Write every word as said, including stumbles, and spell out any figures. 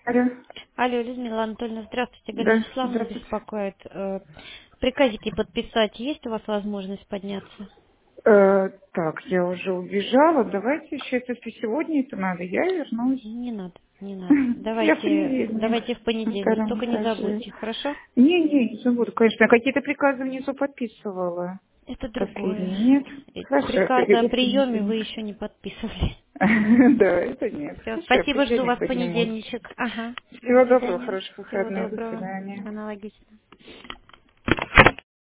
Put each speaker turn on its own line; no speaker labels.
Алло.
Алло, Людмила Анатольевна, здравствуйте. Галина
Да,
Вячеславовна
здравствуйте.
беспокоит. Э, Приказики подписать. Есть у вас возможность подняться?
Э, так, я уже убежала. Давайте еще, если сегодня это надо, я вернусь.
Не надо, не надо.
Я в
Давайте,
понедельник
давайте в
на
понедельник.
втором
Только не
этаже.
забудьте, хорошо?
Не-не, не забуду, конечно. Я какие-то приказы внизу подписывала.
Это
Последние
другое.
нет.
Э,
Хорошо, я
Приказы о
приеду в
приеме вы
понедельник.
еще не подписывали.
Да, это нет.
Все,
Хорошо, я в
спасибо, жду
понедельник
вас в
поднимусь.
понедельник. Ага. До
Всего доброго,
свидания.
хороших
Всего
выходных. До
доброго.
свидания.
Аналогично.